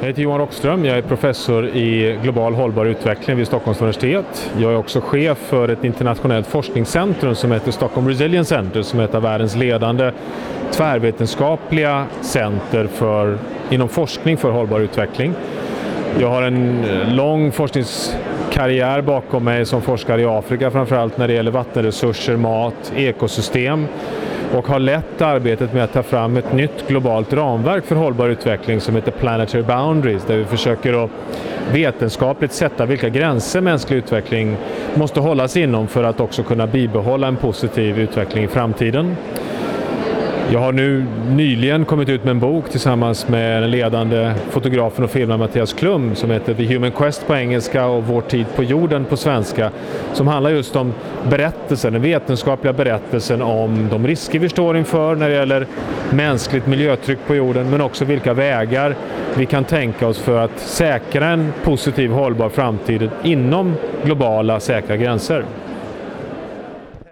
Jag heter Johan Rockström, jag är professor i global hållbar utveckling vid Stockholms universitet. Jag är också chef för ett internationellt forskningscentrum som heter Stockholm Resilience Center, som är ett av världens ledande tvärvetenskapliga center inom forskning för hållbar utveckling. Jag har en lång forskningskarriär bakom mig som forskare i Afrika, framförallt när det gäller vattenresurser, mat, ekosystem, och har lett arbetet med att ta fram ett nytt globalt ramverk för hållbar utveckling som heter Planetary Boundaries, där vi försöker att vetenskapligt sätta vilka gränser mänsklig utveckling måste hållas inom för att också kunna bibehålla en positiv utveckling i framtiden. Jag har nu nyligen kommit ut med en bok tillsammans med den ledande fotografen och filmaren Mattias Klum som heter The Human Quest på engelska och Vår tid på jorden på svenska, som handlar just om den vetenskapliga berättelsen om de risker vi står inför när det gäller mänskligt miljötryck på jorden, men också vilka vägar vi kan tänka oss för att säkra en positiv hållbar framtid inom globala säkra gränser.